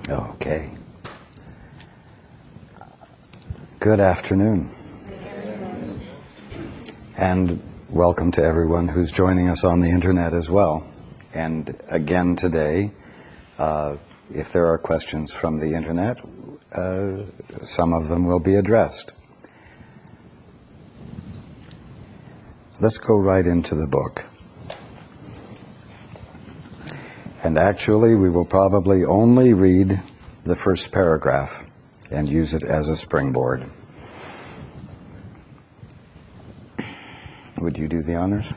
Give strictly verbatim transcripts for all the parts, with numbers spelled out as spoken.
Okay. Good afternoon. And welcome to everyone who's joining us on the internet as well. And again today, uh, if there are questions from the internet, uh, some of them will be addressed. Let's go right into the book. And actually, we will probably only read the first paragraph and use it as a springboard. Would you do the honors?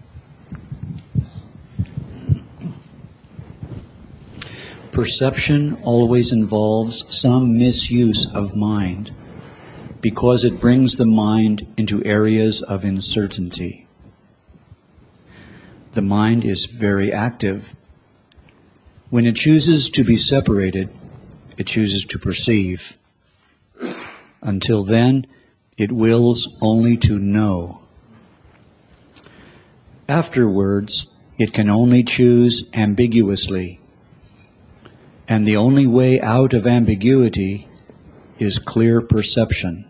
Perception always involves some misuse of mind because it brings the mind into areas of uncertainty. The mind is very active. When it chooses to be separated, it chooses to perceive. Until then, it wills only to know. Afterwards, it can only choose ambiguously. And the only way out of ambiguity is clear perception.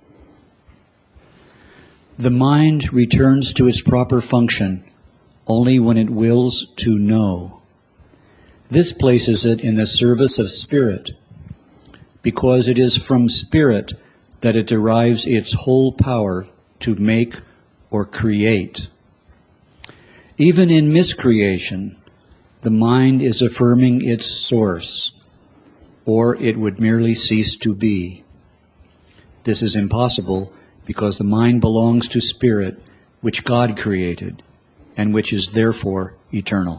The mind returns to its proper function only when it wills to know. This places it in the service of spirit, because it is from spirit that it derives its whole power to make or create. Even in miscreation, the mind is affirming its source, or it would merely cease to be. This is impossible because the mind belongs to spirit, which God created, and which is therefore eternal.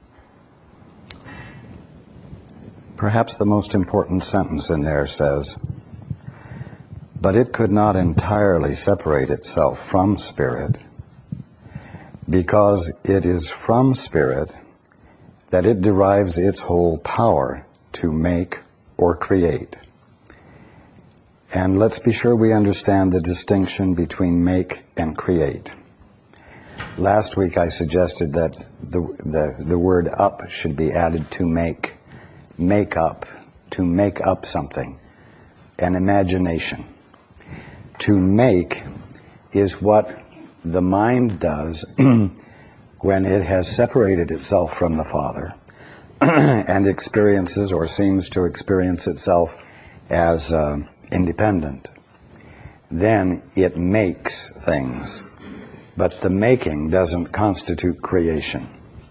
Perhaps the most important sentence in there says, but it could not entirely separate itself from spirit, because it is from spirit that it derives its whole power to make or create. And let's be sure we understand the distinction between make and create. Last week I suggested that the, the, the word up should be added to make. Make up, to make up something, an imagination. To make is what the mind does when it has separated itself from the Father and experiences or seems to experience itself as uh, independent. Then it makes things, but the making doesn't constitute creation.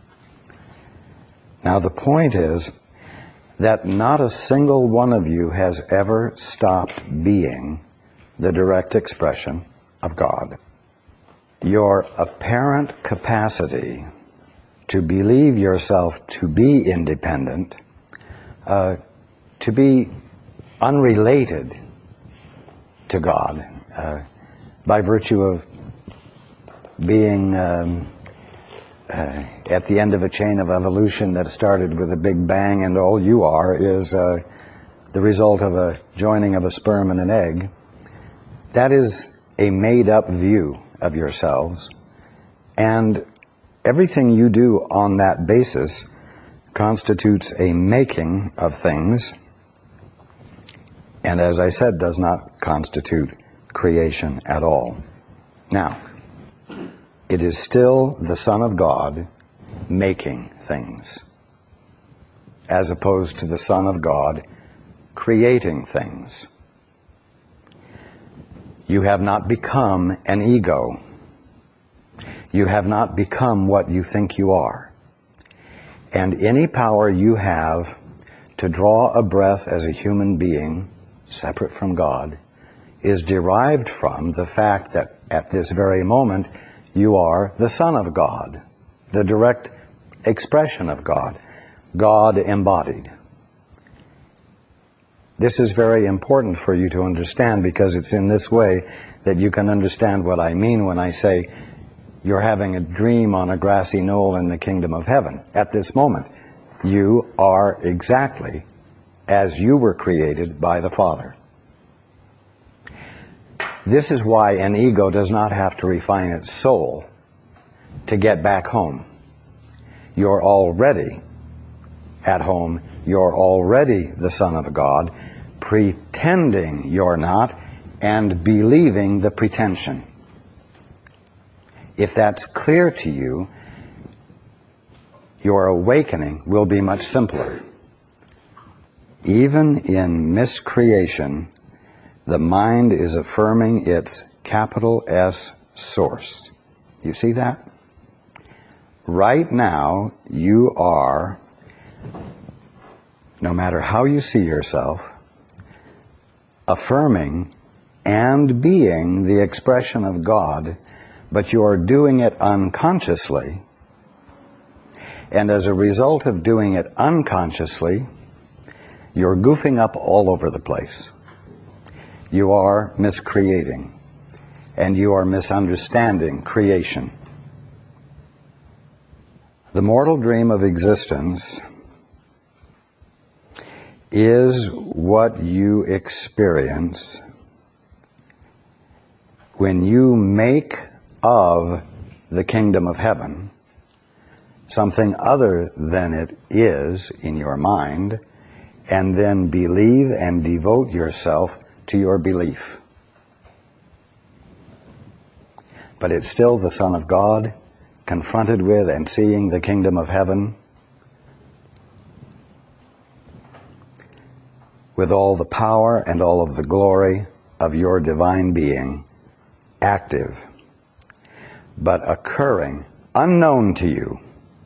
Now the point is that not a single one of you has ever stopped being the direct expression of God. Your apparent capacity to believe yourself to be independent, uh, to be unrelated to God, uh, by virtue of being um, uh, at the end of a chain of evolution that started with a big bang, and all you are is uh, the result of a joining of a sperm and an egg. That is a made-up view of yourselves, and everything you do on that basis constitutes a making of things, and as I said, does not constitute creation at all. Now, it is still the Son of God making things, as opposed to the Son of God creating things. You have not become an ego. You have not become what you think you are. And any power you have to draw a breath as a human being, separate from God, is derived from the fact that at this very moment you are the Son of God, the direct expression of God, God embodied. This is very important for you to understand, because it's in this way that you can understand what I mean when I say you're having a dream on a grassy knoll in the kingdom of heaven. At this moment, you are exactly as you were created by the Father. This is why an ego does not have to refine its soul to get back home. You're already at home, you're already the Son of God, pretending you're not, and believing the pretension. If that's clear to you, your awakening will be much simpler. Even in miscreation, the mind is affirming its capital S source. You see that? Right now, you are, no matter how you see yourself, affirming and being the expression of God, but you're doing it unconsciously. And as a result of doing it unconsciously, you're goofing up all over the place. You are miscreating, and you are misunderstanding creation. The mortal dream of existence is what you experience when you make of the kingdom of heaven something other than it is in your mind, and then believe and devote yourself to your belief. But it's still the Son of God, confronted with and seeing the kingdom of heaven with all the power and all of the glory of your divine being, active, but occurring, unknown to you,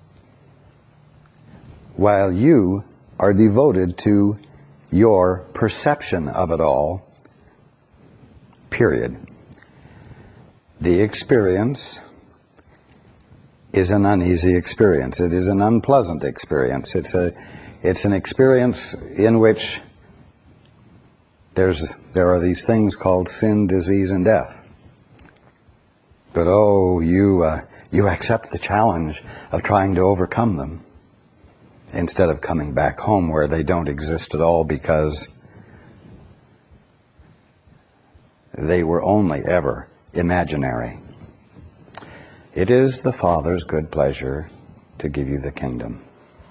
while you are devoted to your perception of it all, period. The experience is an uneasy experience. It is an unpleasant experience. It's a, it's an experience in which there's, there are these things called sin, disease, and death. But oh, you, uh, you accept the challenge of trying to overcome them instead of coming back home where they don't exist at all because they were only ever imaginary. It is the Father's good pleasure to give you the kingdom.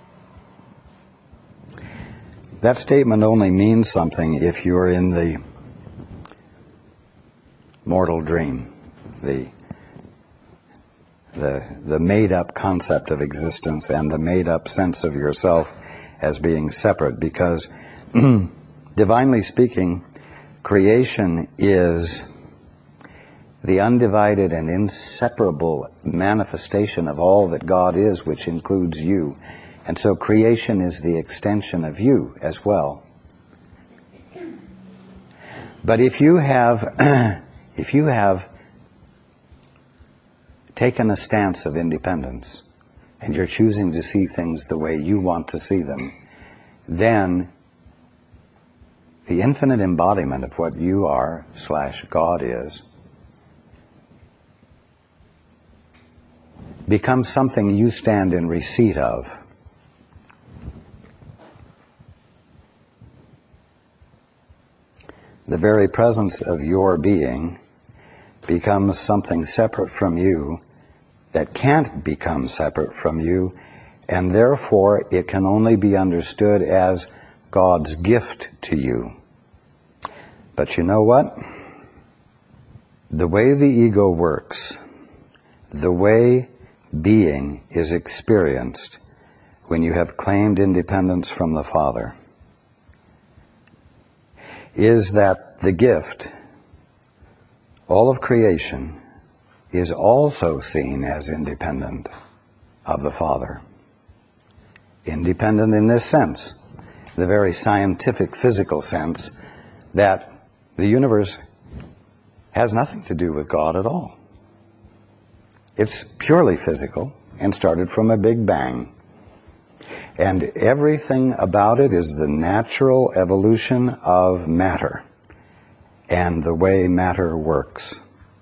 That statement only means something if you're in the mortal dream, the, the, the made-up concept of existence and the made-up sense of yourself as being separate, because divinely speaking, creation is the undivided and inseparable manifestation of all that God is, which includes you. And so creation is the extension of you as well. But if you have, if you have taken a stance of independence, and you're choosing to see things the way you want to see them, then the infinite embodiment of what you are slash God is becomes something you stand in receipt of. The very presence of your being becomes something separate from you that can't become separate from you, and therefore it can only be understood as God's gift to you. But you know what? The way the ego works, the way being is experienced when you have claimed independence from the Father, is that the gift, all of creation, is also seen as independent of the Father. Independent in this sense, the very scientific, physical sense, that the universe has nothing to do with God at all. It's purely physical and started from a big bang. And everything about it is the natural evolution of matter and the way matter works.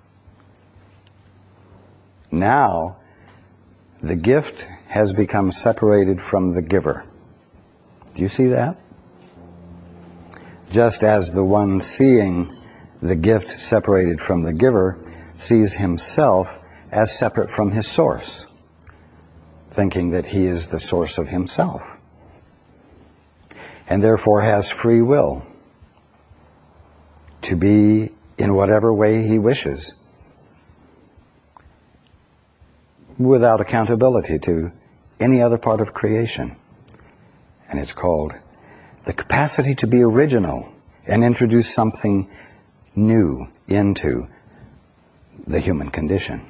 Now, the gift has become separated from the giver. Do you see that? Just as the one seeing the gift separated from the giver sees himself as separate from his source, thinking that he is the source of himself. and therefore has free will to be in whatever way he wishes, without accountability to any other part of creation. And it's called the capacity to be original and introduce something new into the human condition.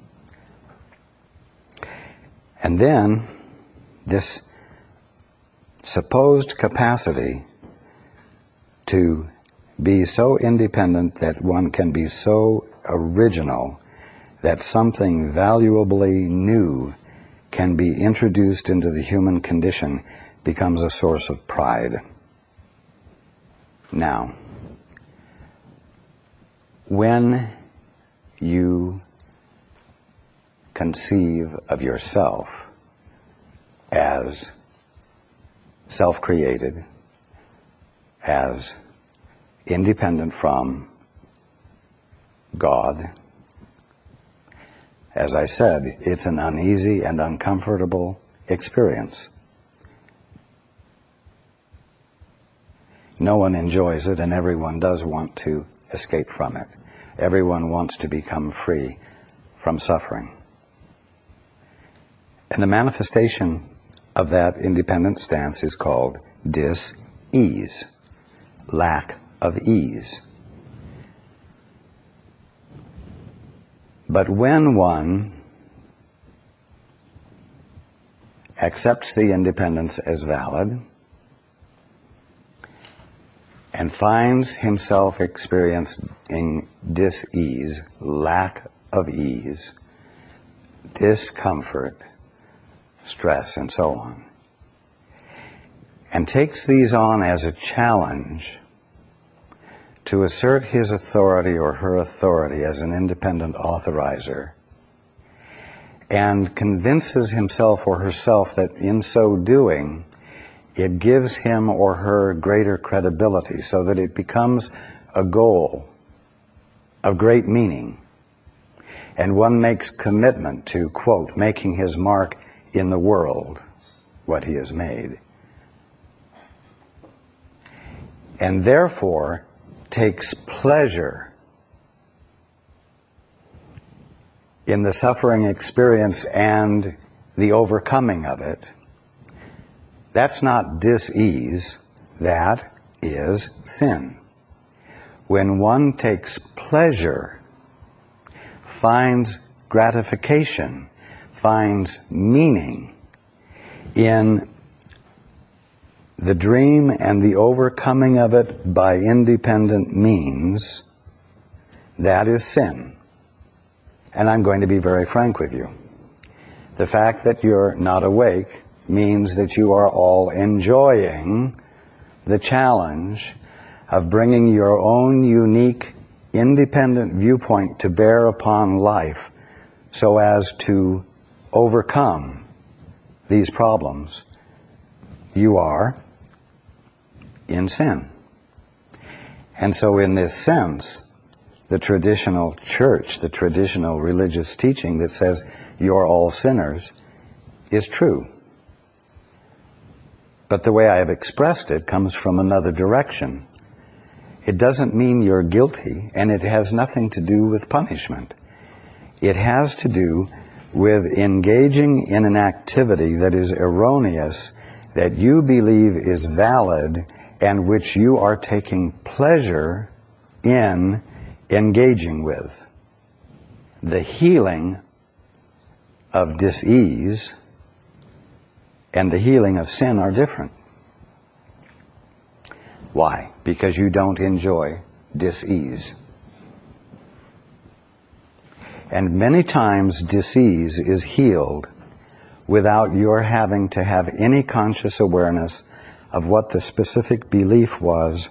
And then this supposed capacity to be so independent that one can be so original that something valuably new can be introduced into the human condition becomes a source of pride. Now, when you conceive of yourself as self-created, as independent from God, as I said, it's an uneasy and uncomfortable experience. No one enjoys it, and everyone does want to escape from it. Everyone wants to become free from suffering. And the manifestation of that independent stance is called dis-ease, lack of ease. But when one accepts the independence as valid and finds himself experiencing dis-ease, lack of ease, discomfort, stress, and so on, and takes these on as a challenge to assert his authority or her authority as an independent authorizer, and convinces himself or herself that in so doing, it gives him or her greater credibility, so that it becomes a goal of great meaning, and one makes commitment to, quote, making his mark in the world, what he has made, and therefore takes pleasure in the suffering experience and the overcoming of it. That's not dis-ease, that is sin. When one takes pleasure, finds gratification, finds meaning in the dream and the overcoming of it by independent means, that is sin. And I'm going to be very frank with you. The fact that you're not awake means that you are all enjoying the challenge of bringing your own unique, independent viewpoint to bear upon life so as to overcome these problems. You are in sin. And so in this sense, the traditional church, the traditional religious teaching that says you're all sinners is true. But the way I have expressed it comes from another direction. It doesn't mean you're guilty, and it has nothing to do with punishment. It has to do with engaging in an activity that is erroneous, that you believe is valid, and which you are taking pleasure in engaging with. The healing of dis-ease and the healing of sin are different. Why? Because you don't enjoy dis-ease. And many times dis-ease is healed without your having to have any conscious awareness of what the specific belief was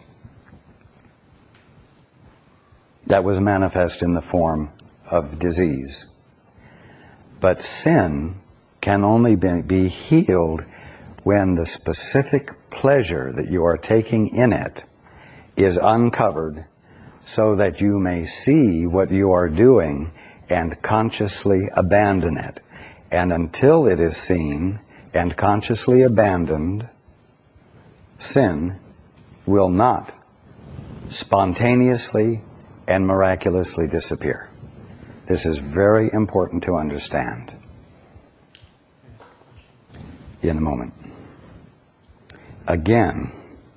that was manifest in the form of disease. But sin can only be, be healed when the specific pleasure that you are taking in it is uncovered, so that you may see what you are doing and consciously abandon it. And until it is seen and consciously abandoned, sin will not spontaneously and miraculously disappear. This is very important to understand. In a moment. Again,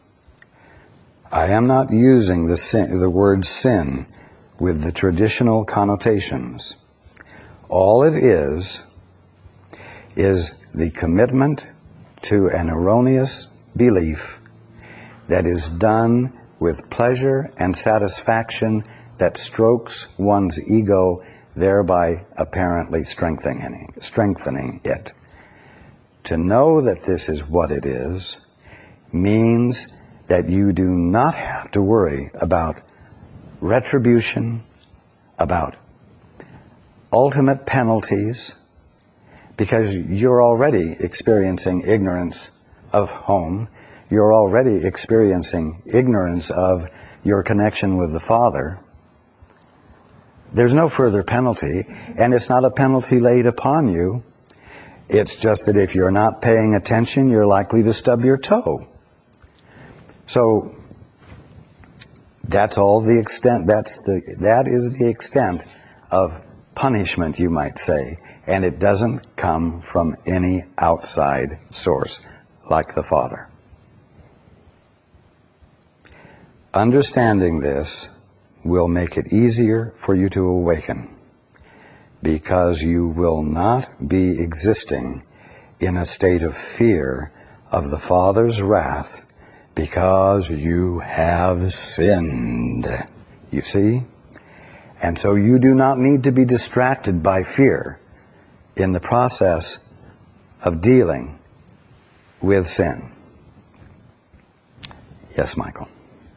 I am not using the, sin, the word sin with the traditional connotations. All it is, is the commitment to an erroneous belief that is done with pleasure and satisfaction that strokes one's ego, thereby apparently strengthening, strengthening it. To know that this is what it is means that you do not have to worry about retribution, about ultimate penalties, because you're already experiencing ignorance of home. You're already experiencing ignorance of your connection with the Father. There's no further penalty, and it's not a penalty laid upon you. It's just that if you're not paying attention, you're likely to stub your toe. So that's all the extent, that's the, that is the extent of punishment, you might say. And it doesn't come from any outside source, like the Father. Understanding this will make it easier for you to awaken, because you will not be existing in a state of fear of the Father's wrath because you have sinned. You see? And so you do not need to be distracted by fear in the process of dealing with sin. Yes, Michael.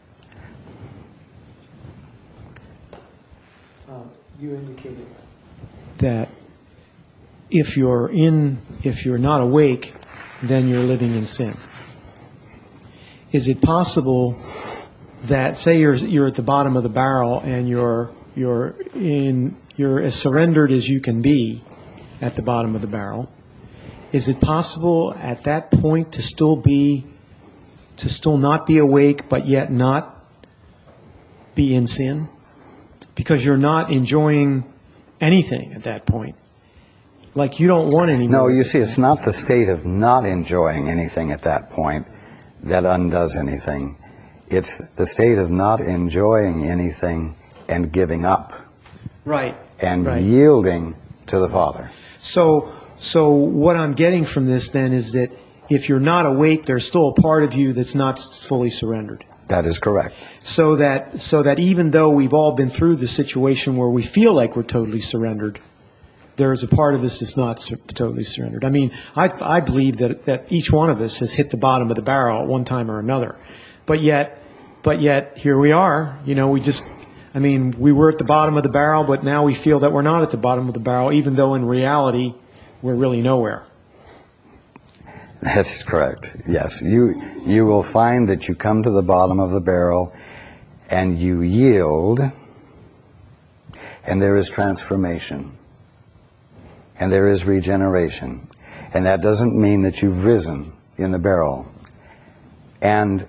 Uh, you indicated that if you're in, if you're not awake, then you're living in sin. Is it possible that, say you're you're at the bottom of the barrel and you're you're in you're as surrendered as you can be at the bottom of the barrel? Is it possible at that point to still be to still not be awake but yet not be in sin? Because you're not enjoying anything at that point. Like you don't want any No, more. you see, it's not the state of not enjoying anything at that point that undoes anything. It's the state of not enjoying anything and giving up. Right. And right. yielding to the Father. So, so what I'm getting from this then is that if you're not awake, there's still a part of you that's not fully surrendered. That is correct. So that, so that even though we've all been through the situation where we feel like we're totally surrendered, there's a part of us that's not sur- totally surrendered. I mean, I, I believe that, that each one of us has hit the bottom of the barrel at one time or another. But yet, but yet, here we are. You know, we just, I mean, we were at the bottom of the barrel, but now we feel that we're not at the bottom of the barrel, even though in reality, we're really nowhere. That's correct. Yes. You, you will find that you come to the bottom of the barrel and you yield, and there is transformation. And there is regeneration. And that doesn't mean that you've risen in the barrel. And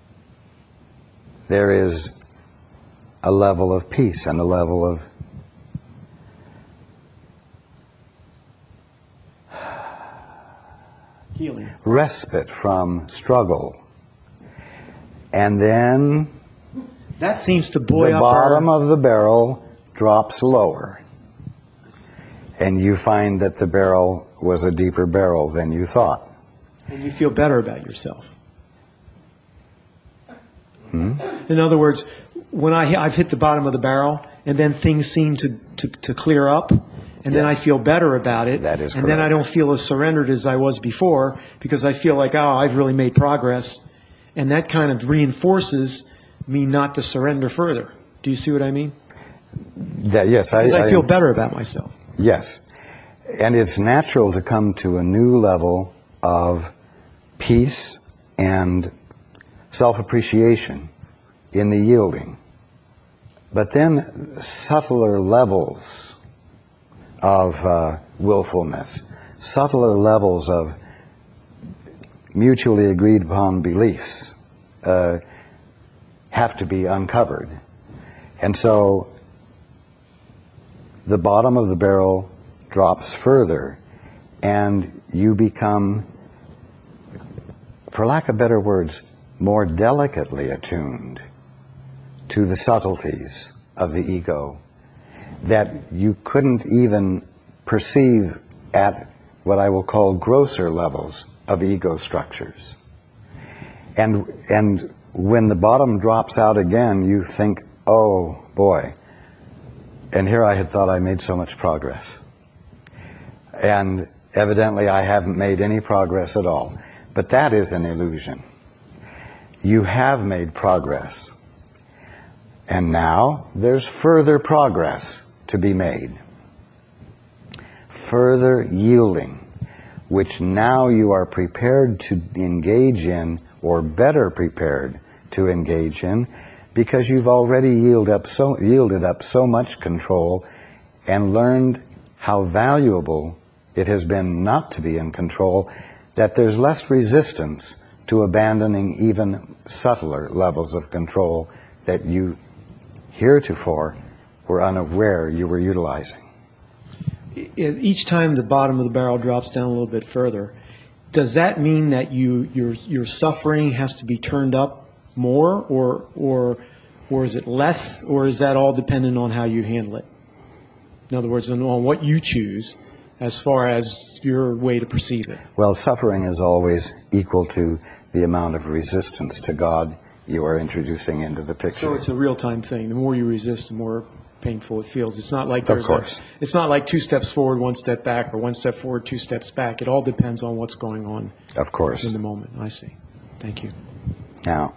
there is a level of peace and a level of Healing. respite from struggle. And then That seems to buoy the up bottom our... of the barrel drops lower. And you find that the barrel was a deeper barrel than you thought. And you feel better about yourself. Hmm? In other words, when I, I've hit the bottom of the barrel, and then things seem to, to, to clear up, and then I Yes. feel better about it. That is And then I correct. don't feel as surrendered as I was before, because I feel like, oh, I've really made progress. And that kind of reinforces me not to surrender further. Do you see what I mean? That, yes, I, Because I I feel better about myself. Yes. And it's natural to come to a new level of peace and self-appreciation in the yielding. But then subtler levels of uh, willfulness, subtler levels of mutually agreed upon beliefs uh, have to be uncovered. And so the bottom of the barrel drops further, and you become, for lack of better words, more delicately attuned to the subtleties of the ego that you couldn't even perceive at what I will call grosser levels of ego structures. And, and when the bottom drops out again, you think, oh boy, and here I had thought I made so much progress. And evidently I haven't made any progress at all. But that is an illusion. You have made progress. And now there's further progress to be made. Further yielding, which now you are prepared to engage in, or better prepared to engage in, because you've already yielded up so, yielded up so much control and learned how valuable it has been not to be in control, that there's less resistance to abandoning even subtler levels of control that you heretofore were unaware you were utilizing. Each time the bottom of the barrel drops down a little bit further, does that mean that you your your suffering has to be turned up more, or or or is it less, or is that all dependent on how you handle it? In other words, on what you choose as far as your way to perceive it. Well, suffering is always equal to the amount of resistance to God you are introducing into the picture. So it's a real-time thing. The more you resist, the more painful it feels. It's not like there's of course. A, it's not like two steps forward, one step back, or one step forward, two steps back. It all depends on what's going on. Of course. In the moment. I see. Thank you. Now,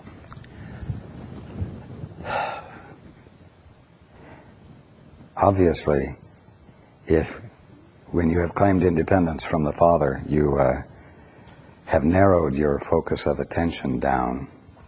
obviously, if when you have claimed independence from the Father, you uh, have narrowed your focus of attention down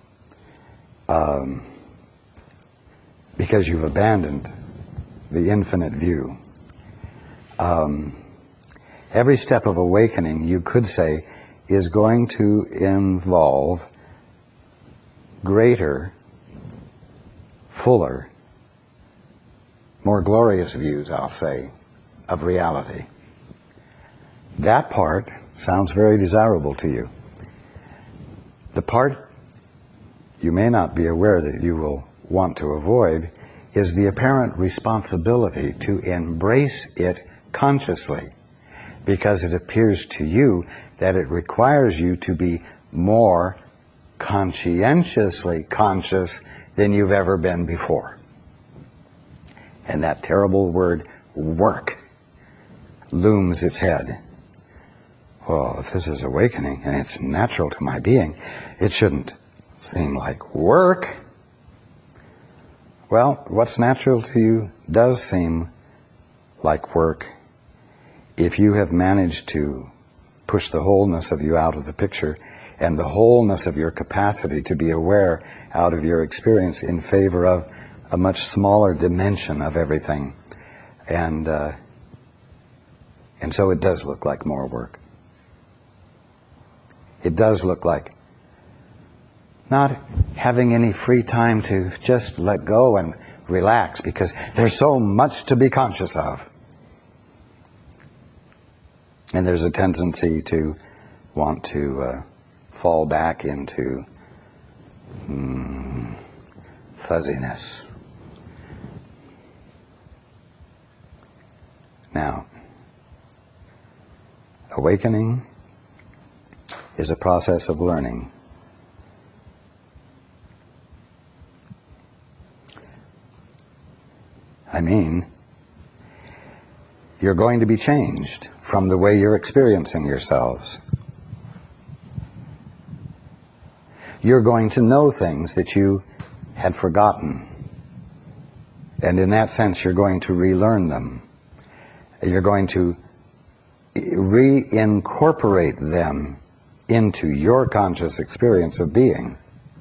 um, because you've abandoned the infinite view. Um, every step of awakening, you could say, is going to involve greater, fuller, more glorious views, I'll say, of reality. That part sounds very desirable to you. The part you may not be aware that you will want to avoid is the apparent responsibility to embrace it consciously, because it appears to you that it requires you to be more conscientiously conscious than you've ever been before. And that terrible word, work, looms its head. Well, if this is awakening and it's natural to my being, it shouldn't seem like work. Well, what's natural to you does seem like work if you have managed to push the wholeness of you out of the picture and the wholeness of your capacity to be aware out of your experience in favor of a much smaller dimension of everything. And uh, and so it does look like more work. It does look like not having any free time to just let go and relax, because there's so much to be conscious of. And there's a tendency to want to uh, fall back into mm, fuzziness. Now, awakening is a process of learning. I mean, you're going to be changed from the way you're experiencing yourselves. You're going to know things that you had forgotten. And in that sense, you're going to relearn them. You're going to reincorporate them into your conscious experience of being.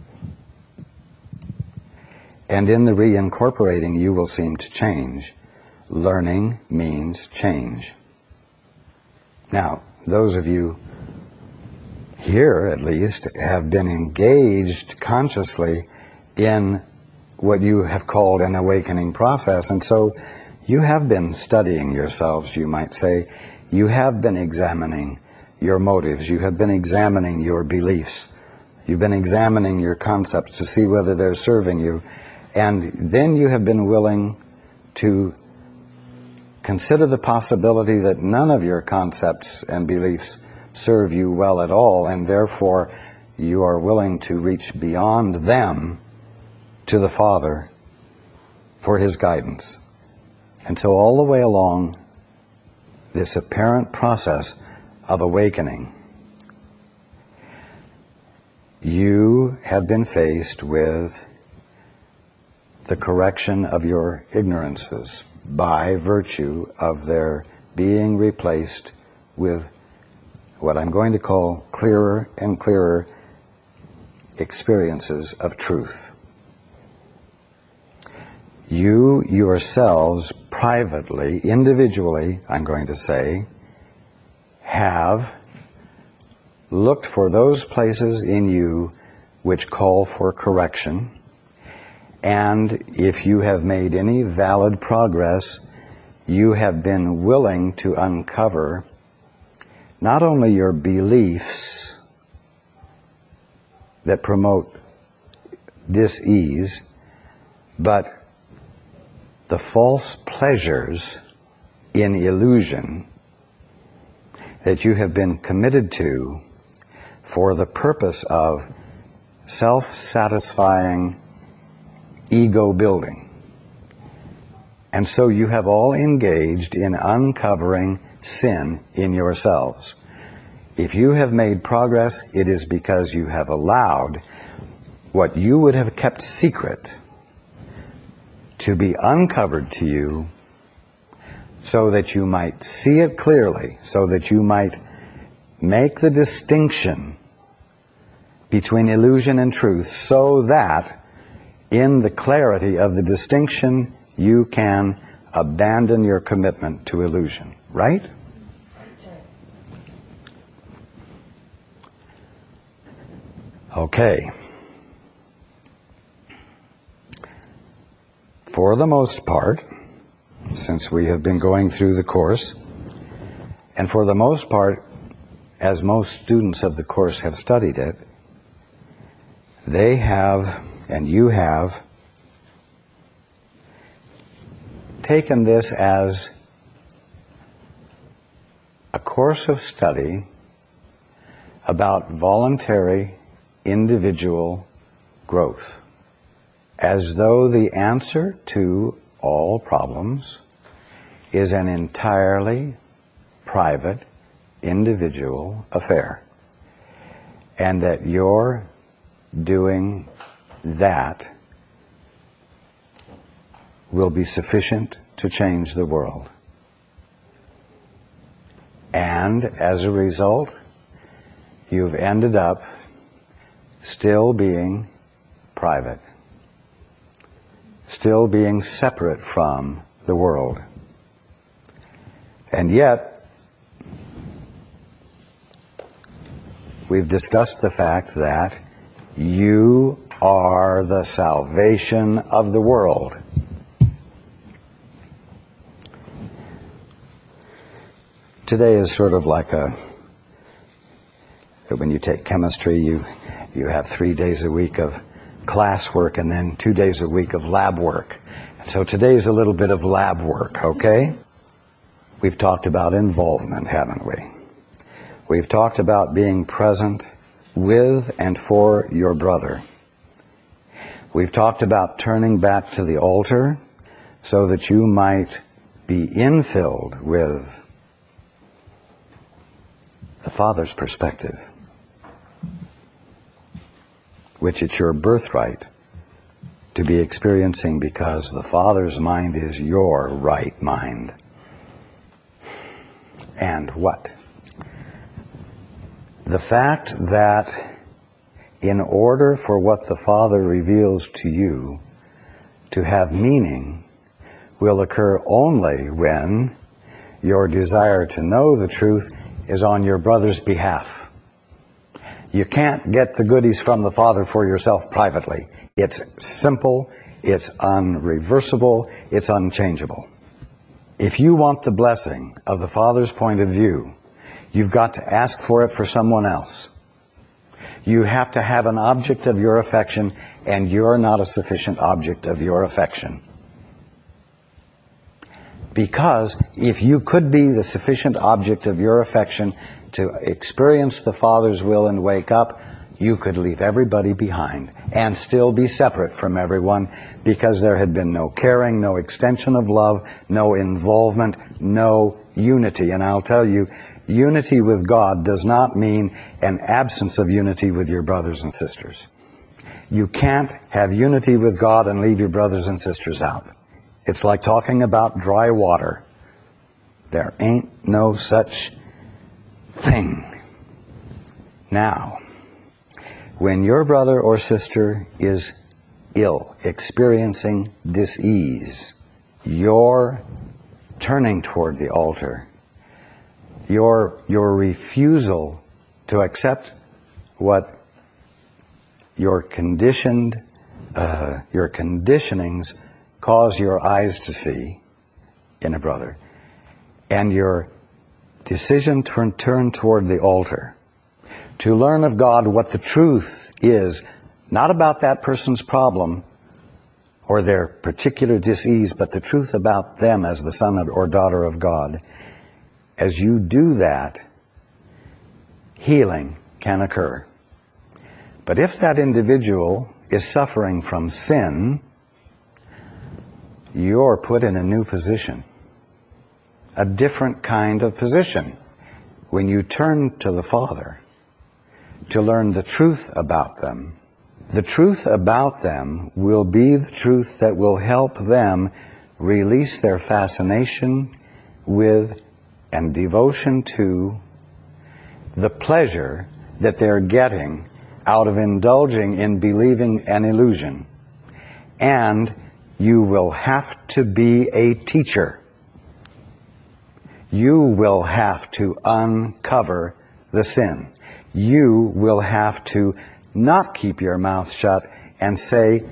And in the reincorporating, you will seem to change. Learning means change. Now, those of you here at least, have been engaged consciously in what you have called an awakening process. And so you have been studying yourselves, you might say. You have been examining your motives. You have been examining your beliefs. You've been examining your concepts to see whether they're serving you. And then you have been willing to consider the possibility that none of your concepts and beliefs serve you well at all, and therefore you are willing to reach beyond them to the Father for His guidance. And so all the way along this apparent process of awakening, you have been faced with the correction of your ignorances by virtue of their being replaced with what I'm going to call clearer and clearer experiences of truth. You yourselves privately, individually, I'm going to say, have looked for those places in you which call for correction, and if you have made any valid progress, you have been willing to uncover not only your beliefs that promote dis-ease, but the false pleasures in illusion that you have been committed to for the purpose of self-satisfying ego building. And so you have all engaged in uncovering sin in yourselves. If you have made progress, it is because you have allowed what you would have kept secret to be uncovered to you, so that you might see it clearly, so that you might make the distinction between illusion and truth, so that in the clarity of the distinction you can abandon your commitment to illusion. Right? Okay. For the most part, since we have been going through the course, and for the most part, as most students of the course have studied it, they have, and you have, taken this as a course of study about voluntary individual growth, as though the answer to all problems is an entirely private, individual affair, and that your doing that will be sufficient to change the world. And as a result, you've ended up still being private, still being separate from the world. And yet, we've discussed the fact that you are the salvation of the world. Today is sort of like a, when you take chemistry, you, you have three days a week of classwork and then two days a week of lab work. And so today's a little bit of lab work, okay? We've talked about involvement, haven't we? We've talked about being present with and for your brother. We've talked about turning back to the altar so that you might be infilled with the Father's perspective, which it's your birthright to be experiencing, because the Father's mind is your right mind. And what? The fact that in order for what the Father reveals to you to have meaning will occur only when your desire to know the truth is on your brother's behalf. You can't get the goodies from the Father for yourself privately. It's simple, it's unreversible, it's unchangeable. If you want the blessing of the Father's point of view, you've got to ask for it for someone else. You have to have an object of your affection, and you're not a sufficient object of your affection. Because if you could be the sufficient object of your affection to experience the Father's will and wake up, you could leave everybody behind and still be separate from everyone, because there had been no caring, no extension of love, no involvement, no unity. And I'll tell you, unity with God does not mean an absence of unity with your brothers and sisters. You can't have unity with God and leave your brothers and sisters out. It's like talking about dry water. There ain't no such thing. Now, when your brother or sister is ill, experiencing dis-ease, your turning toward the altar, your, your refusal to accept what your conditioned, uh, your conditionings cause your eyes to see in a brother, and your decision to turn toward the altar, to learn of God what the truth is, not about that person's problem or their particular dis-ease, but the truth about them as the son or daughter of God. As you do that, healing can occur. But if that individual is suffering from sin, you're put in a new position, a different kind of position, when you turn to the Father to learn the truth about them. The truth about them will be the truth that will help them release their fascination with and devotion to the pleasure that they're getting out of indulging in believing an illusion. And you will have to be a teacher. You will have to uncover the sin. You will have to not keep your mouth shut and say,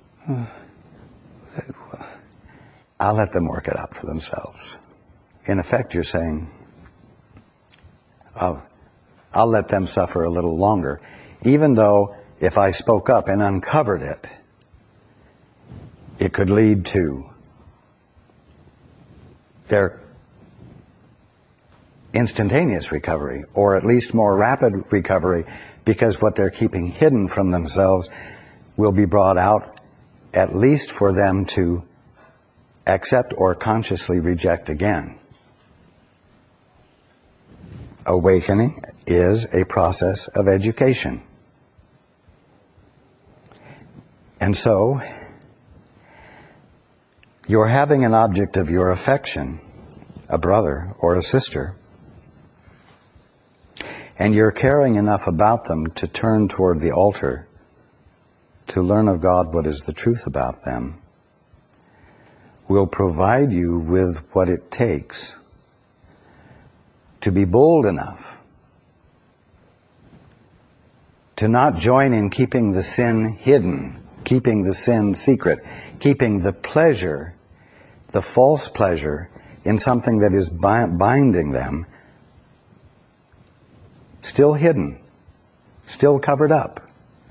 I'll let them work it out for themselves. In effect, you're saying, oh, I'll let them suffer a little longer, even though if I spoke up and uncovered it, it could lead to their instantaneous recovery, or at least more rapid recovery, because what they're keeping hidden from themselves will be brought out, at least for them to accept or consciously reject again. Awakening is a process of education. And so, you're having an object of your affection, a brother or a sister, and you're caring enough about them to turn toward the altar to learn of God what is the truth about them, will provide you with what it takes to be bold enough to not join in keeping the sin hidden, keeping the sin secret, keeping the pleasure, the false pleasure, in something that is binding them, still hidden, still covered up.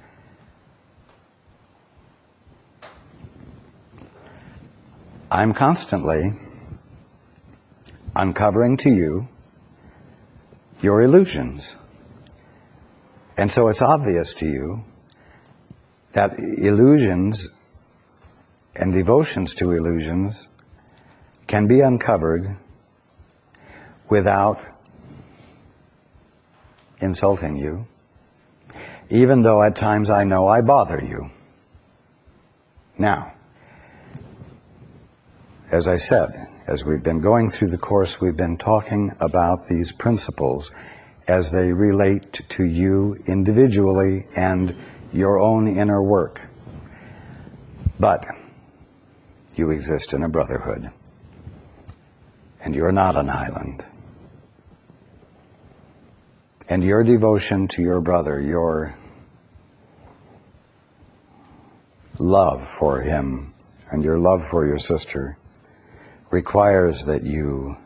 I'm constantly uncovering to you your illusions. And so it's obvious to you that illusions and devotions to illusions can be uncovered without insulting you, even though at times I know I bother you. Now, as I said, as we've been going through the course, we've been talking about these principles as they relate to you individually and your own inner work. But you exist in a brotherhood, and you're not an island. And your devotion to your brother, your love for him, and your love for your sister requires that you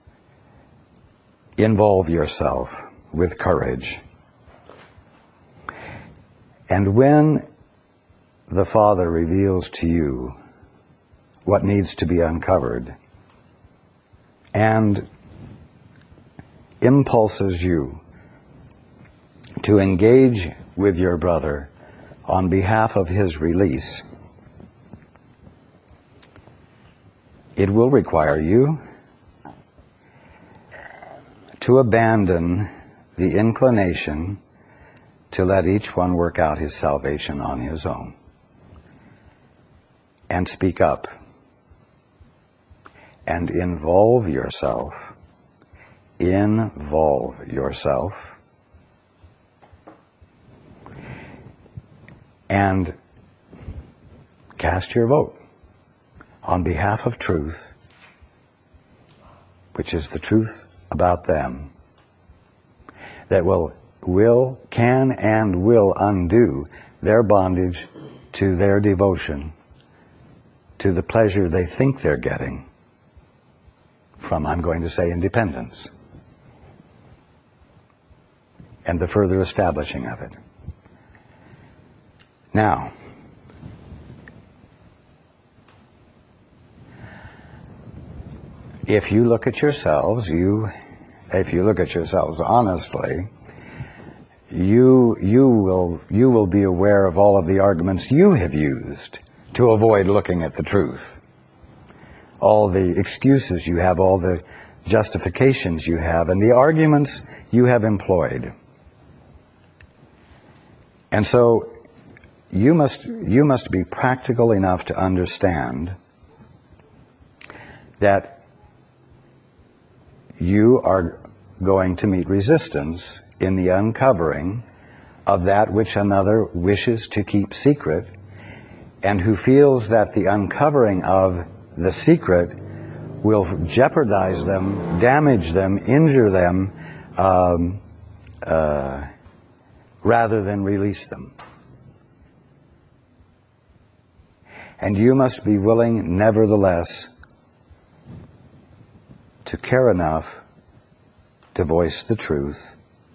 involve yourself with courage. And when the Father reveals to you what needs to be uncovered and impulses you to engage with your brother on behalf of his release, it will require you to abandon the inclination to let each one work out his salvation on his own and speak up and involve yourself, involve yourself, and cast your vote on behalf of truth, which is the truth about them, that will, will, can, and will undo their bondage to their devotion, to the pleasure they think they're getting from, I'm going to say, independence, and the further establishing of it. Now, if you look at yourselves, you, if you look at yourselves honestly, you, you will, you will be aware of all of the arguments you have used to avoid looking at the truth. All the excuses you have, all the justifications you have, and the arguments you have employed. And so, you must, you must be practical enough to understand that you are going to meet resistance in the uncovering of that which another wishes to keep secret, and who feels that the uncovering of the secret will jeopardize them, damage them, injure them, um, uh, rather than release them. And you must be willing, nevertheless, to care enough to voice the truth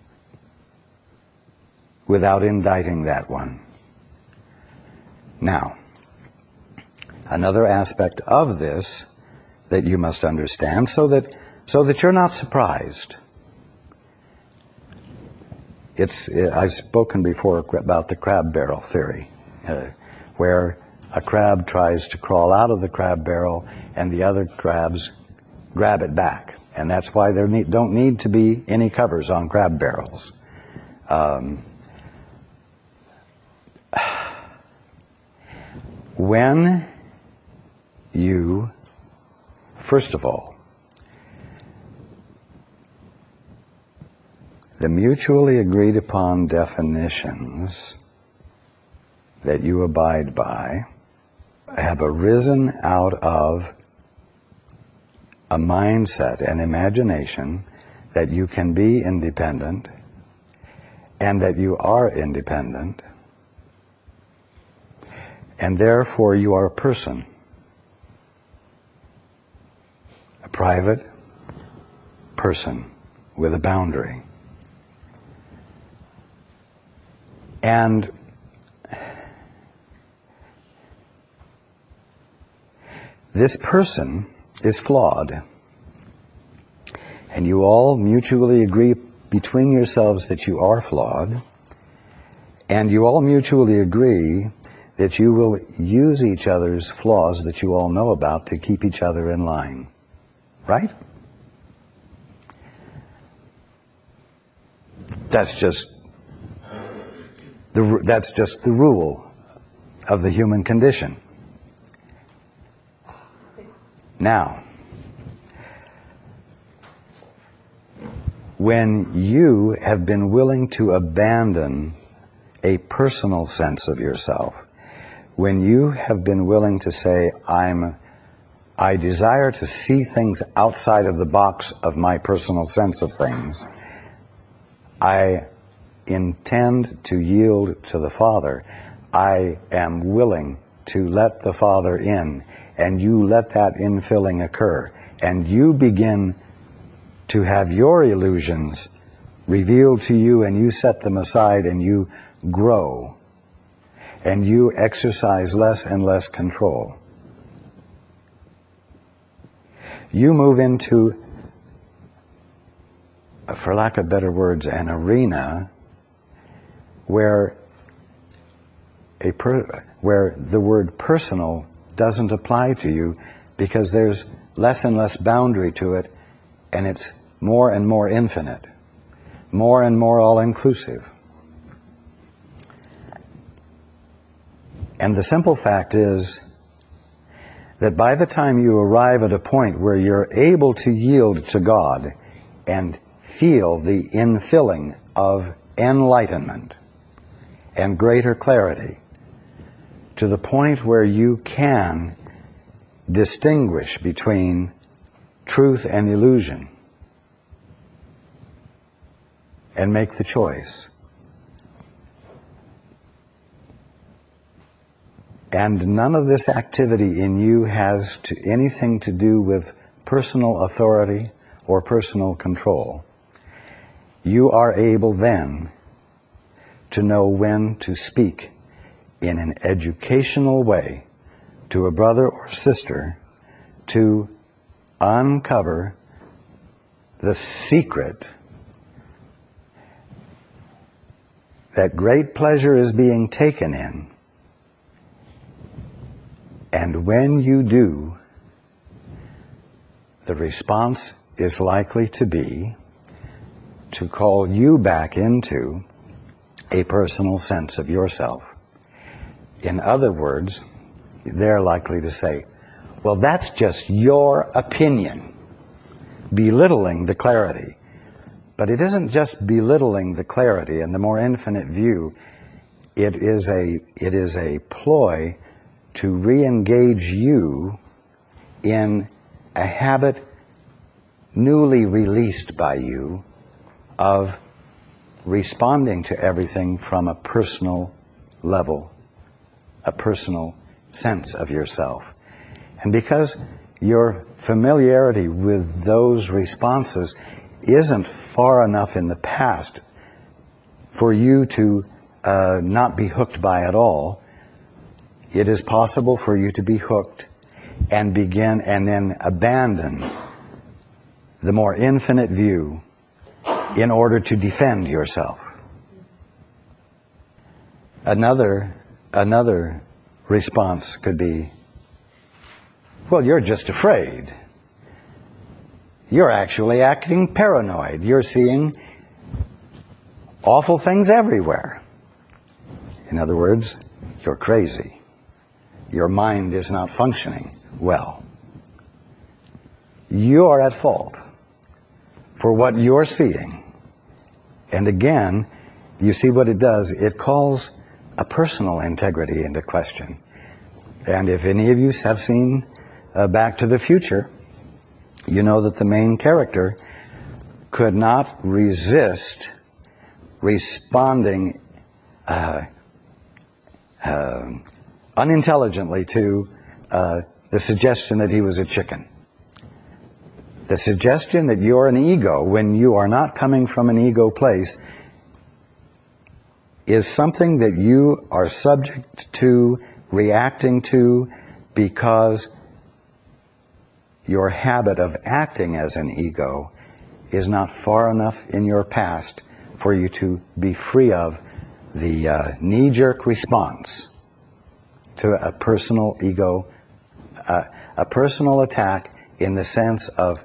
without indicting that one. Now, another aspect of this that you must understand, so that so that you're not surprised. It's I've spoken before about the crab barrel theory, uh, where a crab tries to crawl out of the crab barrel and the other crabs grab it back. And that's why there need, don't need to be any covers on crab barrels. Um, when you, first of all, the mutually agreed upon definitions that you abide by have arisen out of a mindset and imagination that you can be independent and that you are independent, and therefore you are a person, a private person with a boundary. And this person is flawed. And you all mutually agree between yourselves that you are flawed. And you all mutually agree that you will use each other's flaws that you all know about to keep each other in line. Right? That's just the, that's just the rule of the human condition. Now, when you have been willing to abandon a personal sense of yourself, when you have been willing to say, I'm, I desire to see things outside of the box of my personal sense of things, I intend to yield to the Father. I am willing to let the Father in, and you let that infilling occur, and you begin to have your illusions revealed to you, and you set them aside, and you grow, and you exercise less and less control. You move into, for lack of better words, an arena where a per, where the word personal doesn't apply to you, because there's less and less boundary to it, and it's more and more infinite, more and more all-inclusive. And the simple fact is that by the time you arrive at a point where you're able to yield to God and feel the infilling of enlightenment and greater clarity, to the point where you can distinguish between truth and illusion and make the choice. And none of this activity in you has to anything to do with personal authority or personal control. You are able then to know when to speak in an educational way to a brother or sister to uncover the secret that great pleasure is being taken in. And when you do, the response is likely to be to call you back into a personal sense of yourself. In other words, they're likely to say, well, that's just your opinion, belittling the clarity. But it isn't just belittling the clarity and the more infinite view. It is a, it is a ploy to re-engage you in a habit newly released by you of responding to everything from a personal level, a personal sense of yourself. And because your familiarity with those responses isn't far enough in the past for you to uh, not be hooked by it all, it is possible for you to be hooked and begin and then abandon the more infinite view in order to defend yourself. Another, another response could be, well, you're just afraid. You're actually acting paranoid. You're seeing awful things everywhere. In other words, you're crazy. Your mind is not functioning well. You are at fault for what you're seeing. And again, you see what it does. It calls a personal integrity into question. And if any of you have seen uh, Back to the Future, you know that the main character could not resist responding uh, uh, unintelligently to uh, the suggestion that he was a chicken. The suggestion that you're an ego when you are not coming from an ego place is something that you are subject to reacting to because your habit of acting as an ego is not far enough in your past for you to be free of the uh, knee-jerk response to a personal ego, uh, a personal attack in the sense of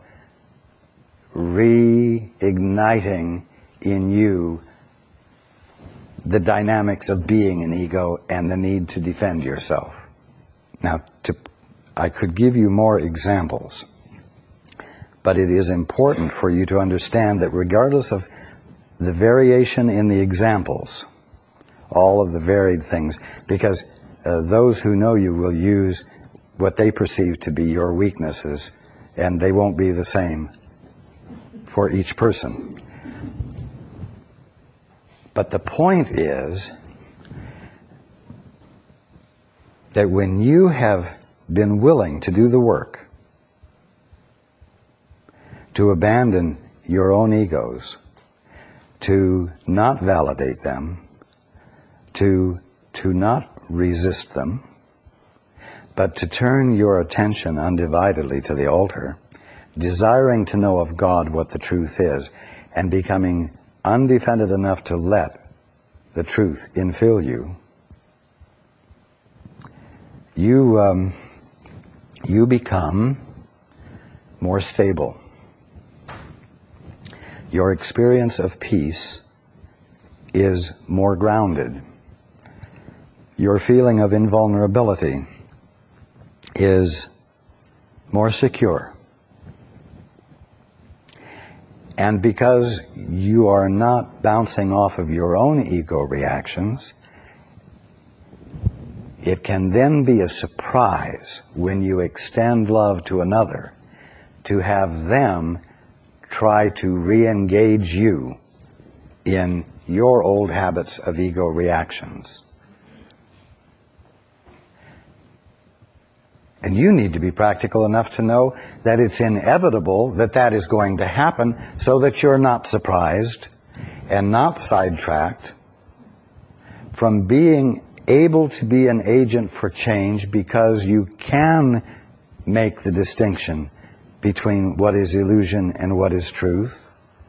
reigniting in you the dynamics of being an ego and the need to defend yourself. Now, to, I could give you more examples, but it is important for you to understand that regardless of the variation in the examples, all of the varied things, because uh, those who know you will use what they perceive to be your weaknesses, and they won't be the same for each person. But the point is that when you have been willing to do the work, to abandon your own egos, to not validate them, to, to not resist them, but to turn your attention undividedly to the altar, desiring to know of God what the truth is, and becoming undefended enough to let the truth infill you, you, um, you become more stable. Your experience of peace is more grounded. Your feeling of invulnerability is more secure. And because you are not bouncing off of your own ego reactions, it can then be a surprise when you extend love to another to have them try to re-engage you in your old habits of ego reactions. And you need to be practical enough to know that it's inevitable that that is going to happen, so that you're not surprised and not sidetracked from being able to be an agent for change, because you can make the distinction between what is illusion and what is truth,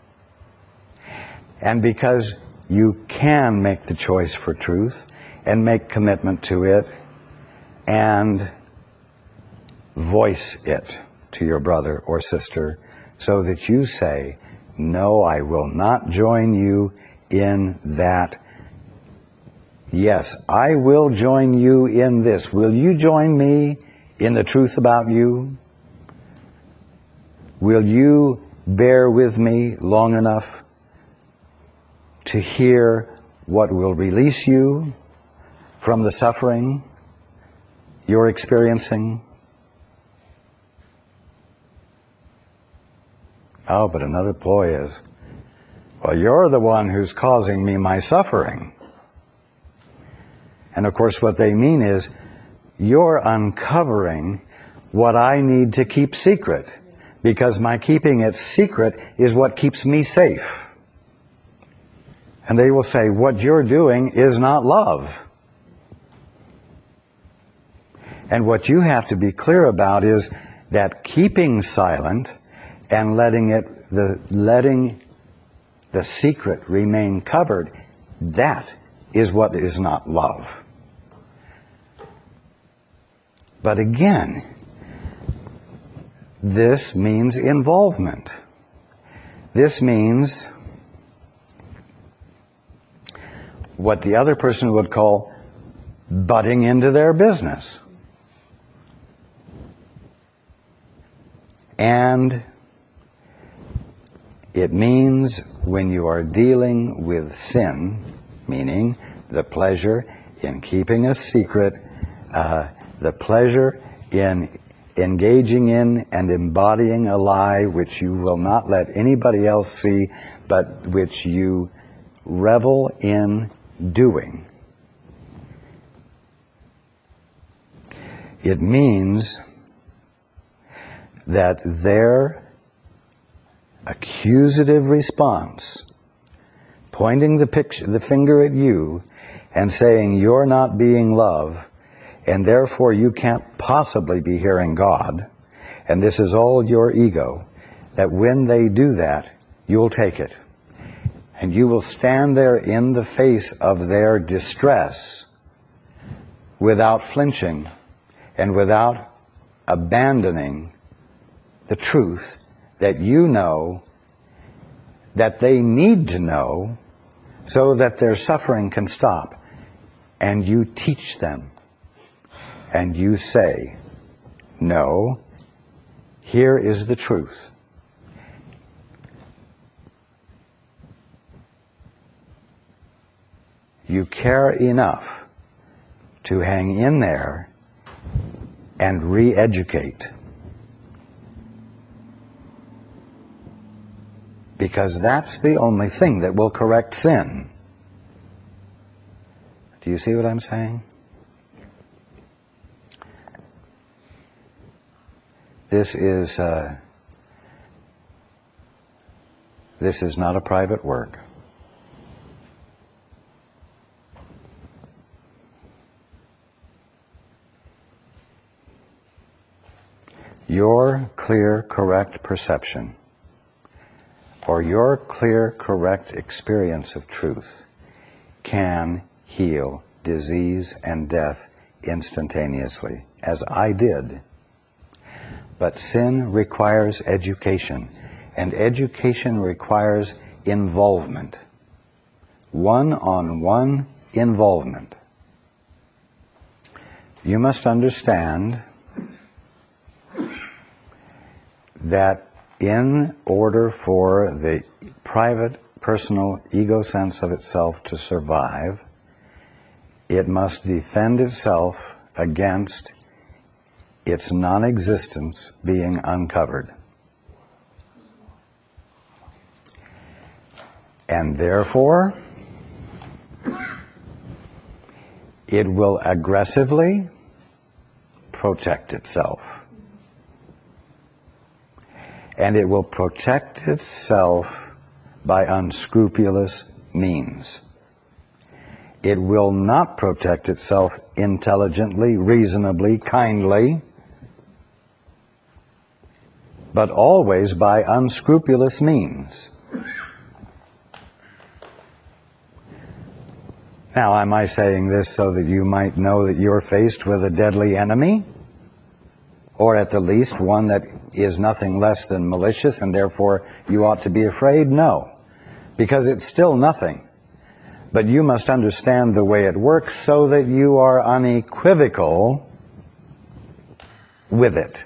and because you can make the choice for truth and make commitment to it and voice it to your brother or sister, so that you say, no, I will not join you in that. Yes, I will join you in this. Will you join me in the truth about you? Will you bear with me long enough to hear what will release you from the suffering you're experiencing? Oh, but another ploy is, well, you're the one who's causing me my suffering. And of course what they mean is, you're uncovering what I need to keep secret, because my keeping it secret is what keeps me safe. And they will say, what you're doing is not love. And what you have to be clear about is that keeping silent and letting it, the letting the secret remain covered, that is what is not love. But again, this means involvement. This means what the other person would call butting into their business. And it means when you are dealing with sin, meaning the pleasure in keeping a secret, uh, the pleasure in engaging in and embodying a lie which you will not let anybody else see, but which you revel in doing. It means that their accusative response, pointing the picture, the finger at you and saying you're not being love, and therefore you can't possibly be hearing God, and this is all your ego, that when they do that, you'll take it. And you will stand there in the face of their distress without flinching and without abandoning the truth that you know, that they need to know, so that their suffering can stop. And you teach them. And you say, no, here is the truth. You care enough to hang in there and re-educate. Because that's the only thing that will correct sin. Do you see what I'm saying? This is uh, this is not a private work. Your clear, correct perception, or your clear, correct experience of truth, can heal disease and death instantaneously, as I did. But sin requires education, and education requires involvement, one-on-one involvement. You must understand that in order for the private, personal ego sense of itself to survive, it must defend itself against its non-existence being uncovered. And therefore, it will aggressively protect itself. And it will protect itself by unscrupulous means. It will not protect itself intelligently, reasonably, kindly, but always by unscrupulous means. Now, am I saying this so that you might know that you're faced with a deadly enemy? Or at the least one that is nothing less than malicious and therefore you ought to be afraid? No, because it's still nothing. But you must understand the way it works so that you are unequivocal with it.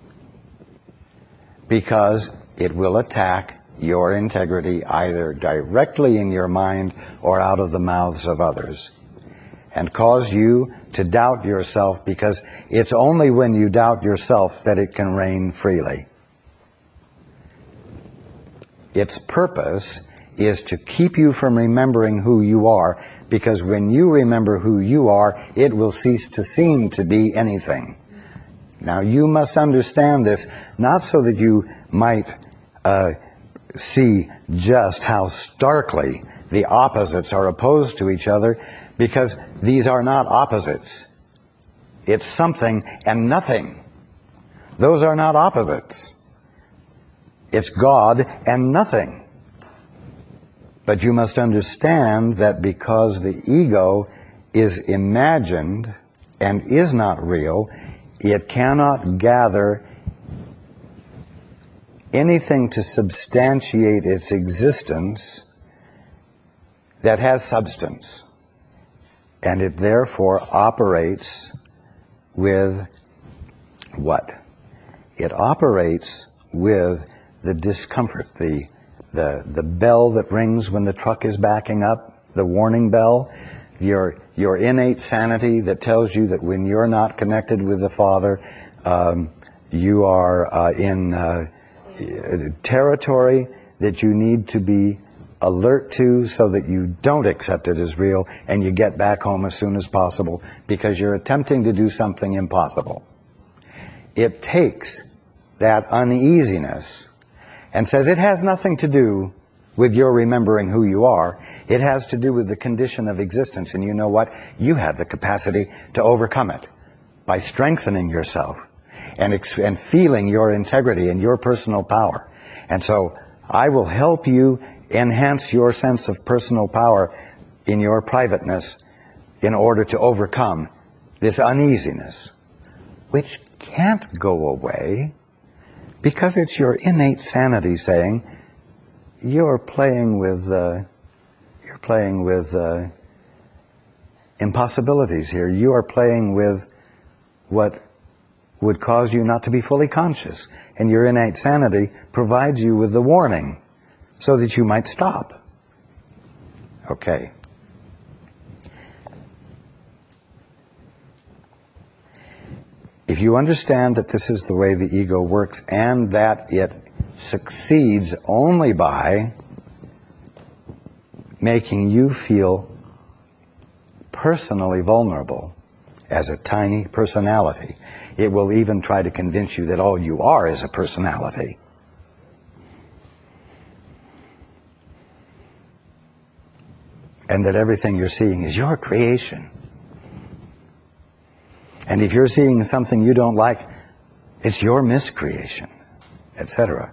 Because it will attack your integrity either directly in your mind or out of the mouths of others, and cause you to doubt yourself, because it's only when you doubt yourself that it can reign freely. Its purpose is to keep you from remembering who you are, because when you remember who you are, it will cease to seem to be anything. Now, you must understand this, not so that you might uh, see just how starkly the opposites are opposed to each other, because these are not opposites. It's something and nothing. Those are not opposites. It's God and nothing. But you must understand that because the ego is imagined and is not real, it cannot gather anything to substantiate its existence that has substance. And it therefore operates with what? It operates with the discomfort, the, the, the bell that rings when the truck is backing up, the warning bell, your, your innate sanity that tells you that when you're not connected with the Father, um, you are uh, in uh, territory that you need to be alert to so that you don't accept it as real and you get back home as soon as possible because you're attempting to do something impossible. It takes that uneasiness and says it has nothing to do with your remembering who you are. It has to do with the condition of existence. And you know what? You have the capacity to overcome it by strengthening yourself and, ex- and feeling your integrity and your personal power. And so I will help you enhance your sense of personal power in your privateness in order to overcome this uneasiness, which can't go away because it's your innate sanity saying, you're playing with, uh, you're playing with uh, impossibilities here. You are playing with what would cause you not to be fully conscious. And your innate sanity provides you with the warning so that you might stop. Okay. If you understand that this is the way the ego works and that it succeeds only by making you feel personally vulnerable as a tiny personality. It will even try to convince you that all you are is a personality. And that everything you're seeing is your creation. And if you're seeing something you don't like, it's your miscreation, et cetera.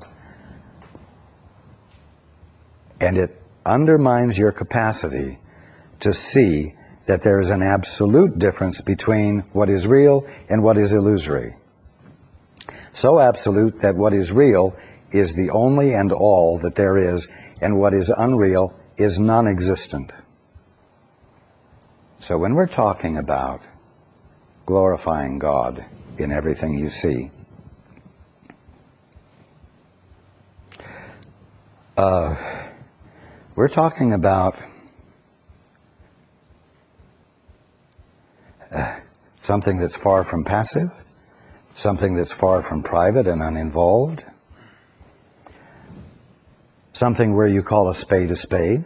And it undermines your capacity to see that there is an absolute difference between what is real and what is illusory. So absolute that what is real is the only and all that there is, and what is unreal is non-existent. So when we're talking about glorifying God in everything you see, uh, we're talking about uh, something that's far from passive, something that's far from private and uninvolved, something where you call a spade a spade,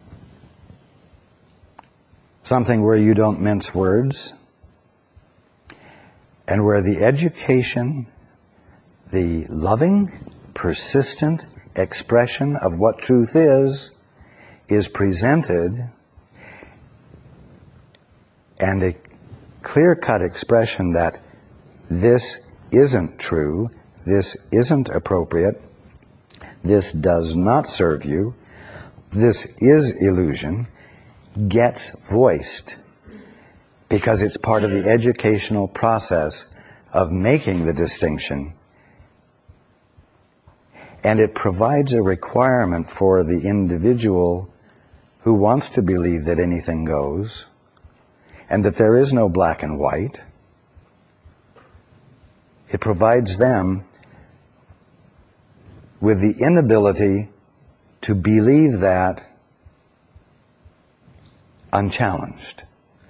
something where you don't mince words, and where the education, the loving, persistent expression of what truth is, is presented, and a clear-cut expression that this isn't true, this isn't appropriate, this does not serve you, this is illusion, gets voiced because it's part of the educational process of making the distinction. And it provides a requirement for the individual who wants to believe that anything goes and that there is no black and white. It provides them with the inability to believe that unchallenged.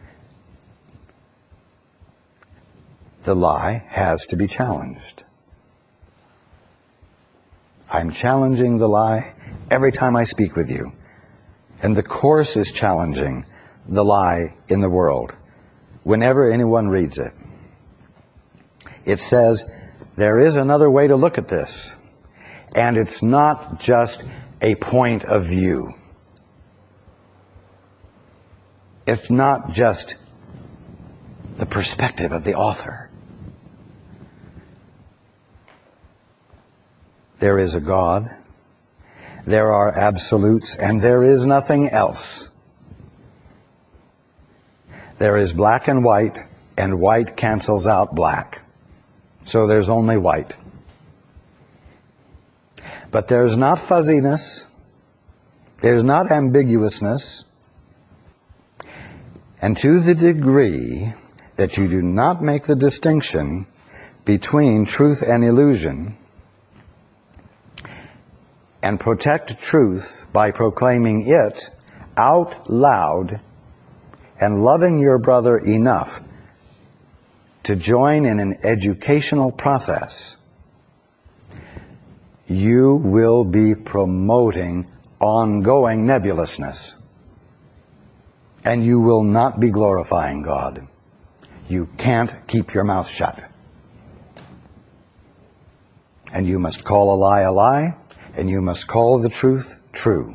The lie has to be challenged. I'm challenging the lie every time I speak with you. And the Course is challenging the lie in the world whenever anyone reads it. It says there is another way to look at this. And it's not just a point of view. It's not just the perspective of the author. There is a God, there are absolutes, and there is nothing else. There is black and white, and white cancels out black. So there's only white. But there's not fuzziness, there's not ambiguousness, and to the degree that you do not make the distinction between truth and illusion, and protect truth by proclaiming it out loud and loving your brother enough to join in an educational process, you will be promoting ongoing nebulousness. And you will not be glorifying God. You can't keep your mouth shut. And you must call a lie a lie, and you must call the truth true.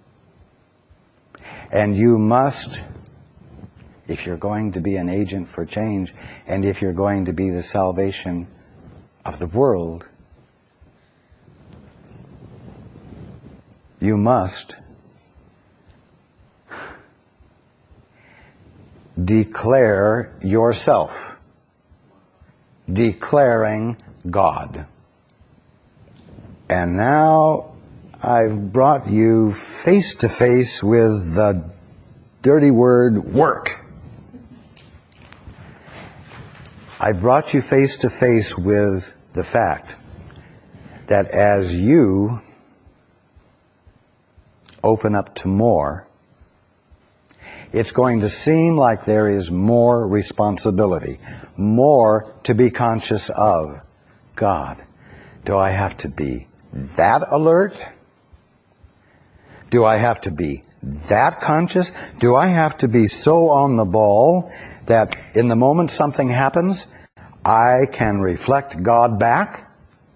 And you must, if you're going to be an agent for change, and if you're going to be the salvation of the world, you must declare yourself, declaring God. And now I've brought you face to face with the dirty word work. I brought you face to face with the fact that as you open up to more, it's going to seem like there is more responsibility, more to be conscious of. God, do I have to be that alert? Do I have to be that conscious? Do I have to be so on the ball that in the moment something happens, I can reflect God back?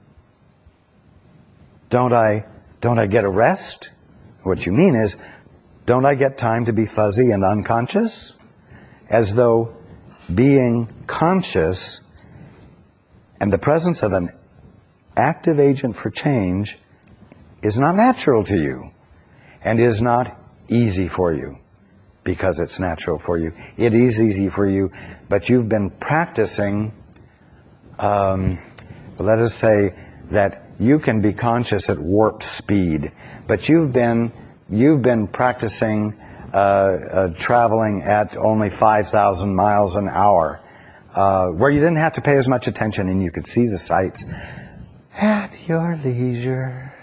Don't I, don't I get a rest? What you mean is, don't I get time to be fuzzy and unconscious? As though being conscious and the presence of an active agent for change is not natural to you and is not easy for you because it's natural for you. It is easy for you, but you've been practicing, um, let us say that you can be conscious at warp speed, but you've been you've been practicing uh, uh, traveling at only five thousand miles an hour, uh, where you didn't have to pay as much attention and you could see the sights at your leisure.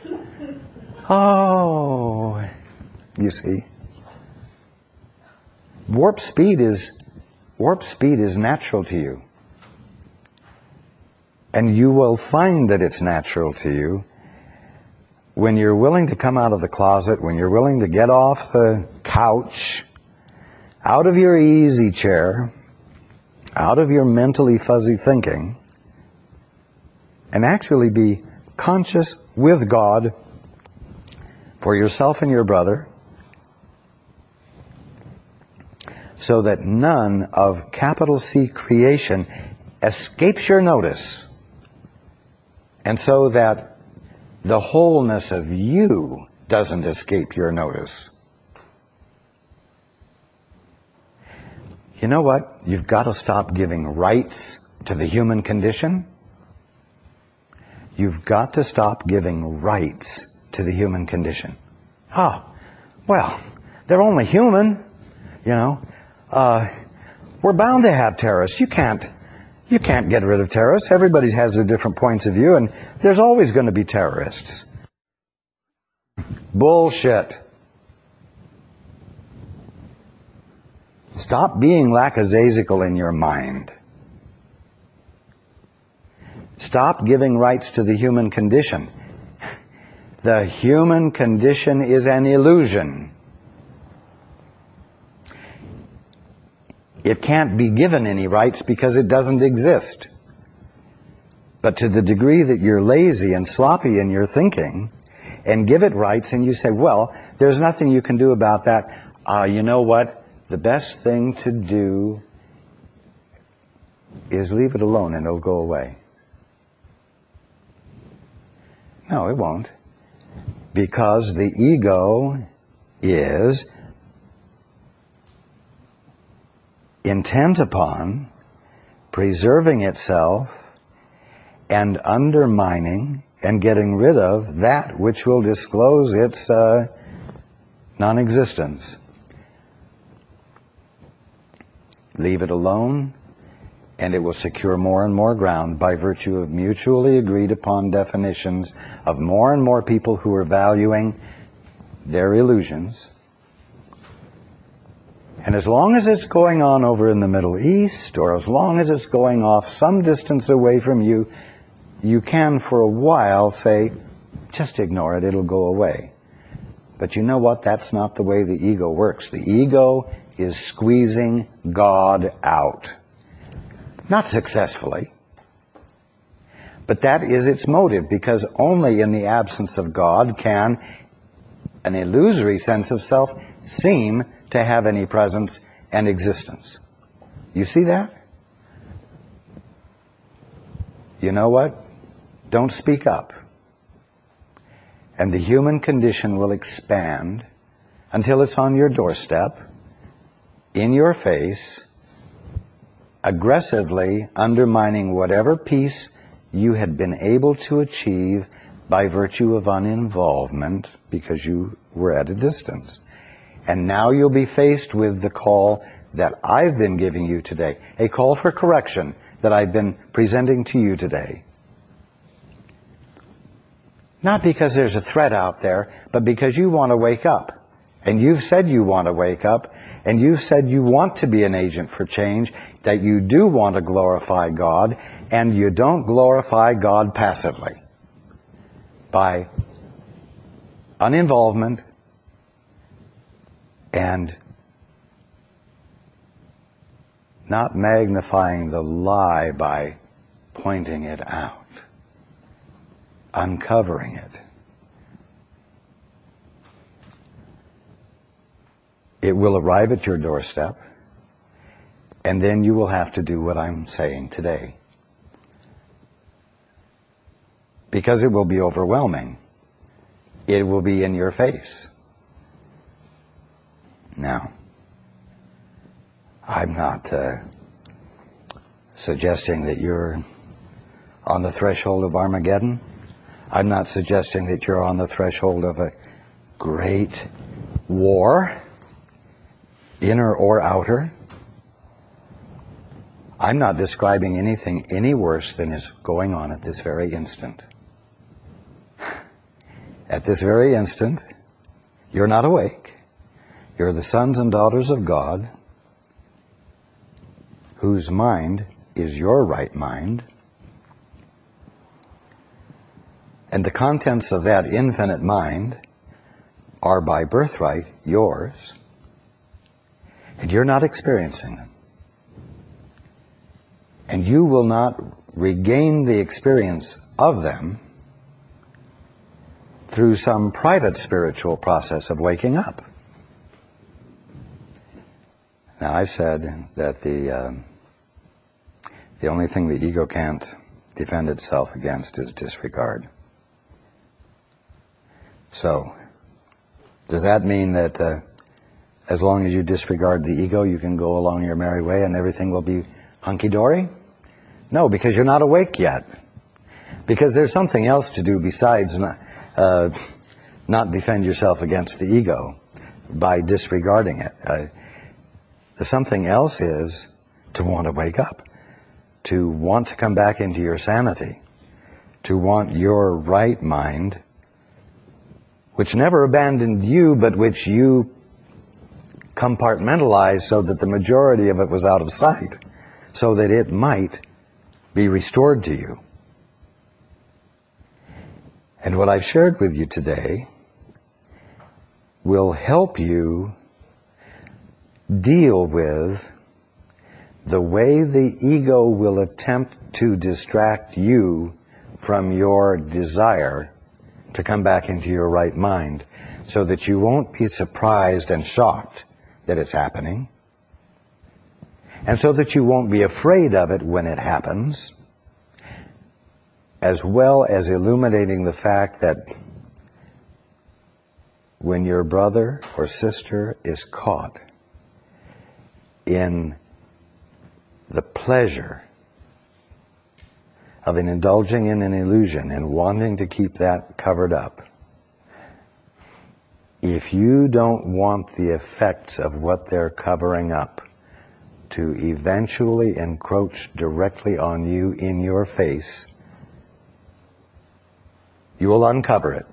Oh, you see, warp speed is warp speed is natural to you, and you will find that it's natural to you when you're willing to come out of the closet, when you're willing to get off the couch, out of your easy chair, out of your mentally fuzzy thinking, and actually be conscious with God for yourself and your brother, so that none of capital C creation escapes your notice, and so that the wholeness of you doesn't escape your notice. You know what? You've got to stop giving rights to the human condition. You've got to stop giving rights to the human condition. Oh, well, they're only human, you know. Uh, we're bound to have terrorists. You can't, you can't get rid of terrorists. Everybody has their different points of view, and there's always going to be terrorists. Bullshit. Stop being lackadaisical in your mind. Stop giving rights to the human condition. The human condition is an illusion. It can't be given any rights because it doesn't exist. But to the degree that you're lazy and sloppy in your thinking and give it rights and you say, well, there's nothing you can do about that. Uh, you know what? The best thing to do is leave it alone and it'll go away. No, it won't. Because the ego is intent upon preserving itself and undermining and getting rid of that which will disclose its uh, non-existence. Leave it alone, and it will secure more and more ground by virtue of mutually agreed upon definitions of more and more people who are valuing their illusions. And as long as it's going on over in the Middle East, or as long as it's going off some distance away from you, you can for a while say, just ignore it, it'll go away. But you know what? That's not the way the ego works. The ego is squeezing God out. Not successfully. But that is its motive, because only in the absence of God can an illusory sense of self seem to have any presence and existence. You see that? You know what? Don't speak up. And the human condition will expand until it's on your doorstep, in your face, aggressively undermining whatever peace you had been able to achieve by virtue of uninvolvement, because you were at a distance. And now you'll be faced with the call that I've been giving you today, a call for correction that I've been presenting to you today. Not because there's a threat out there, but because you want to wake up. And you've said you want to wake up, and you've said you want to be an agent for change, that you do want to glorify God, and you don't glorify God passively. By uninvolvement, and not magnifying the lie by pointing it out, uncovering it. It will arrive at your doorstep, and then you will have to do what I'm saying today. Because it will be overwhelming. It will be in your face. Now, I'm not uh, suggesting that you're on the threshold of Armageddon. I'm not suggesting that you're on the threshold of a great war, inner or outer. I'm not describing anything any worse than is going on at this very instant. At this very instant, you're not awake. You're the sons and daughters of God, whose mind is your right mind. And the contents of that infinite mind are by birthright yours, and you're not experiencing them. And you will not regain the experience of them through some private spiritual process of waking up. Now, I've said that the um, the only thing the ego can't defend itself against is disregard. So, does that mean that uh, as long as you disregard the ego, you can go along your merry way and everything will be hunky-dory? No, because you're not awake yet. Because there's something else to do besides not, uh, not defend yourself against the ego by disregarding it. Uh, the something else is to want to wake up, to want to come back into your sanity, to want your right mind, which never abandoned you, but which you compartmentalized so that the majority of it was out of sight, so that it might be restored to you. And what I've shared with you today will help you deal with the way the ego will attempt to distract you from your desire to come back into your right mind, so that you won't be surprised and shocked that it's happening, and so that you won't be afraid of it when it happens, as well as illuminating the fact that when your brother or sister is caught in the pleasure of an indulging in an illusion and wanting to keep that covered up, if you don't want the effects of what they're covering up to eventually encroach directly on you in your face, you will uncover it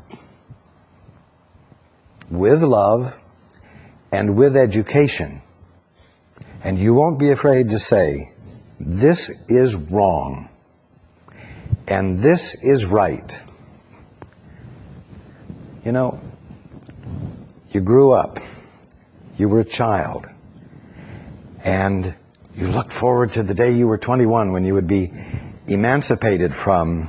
with love and with education. And you won't be afraid to say, this is wrong and this is right. You know, you grew up, you were a child, and you looked forward to the day you were twenty-one when you would be emancipated from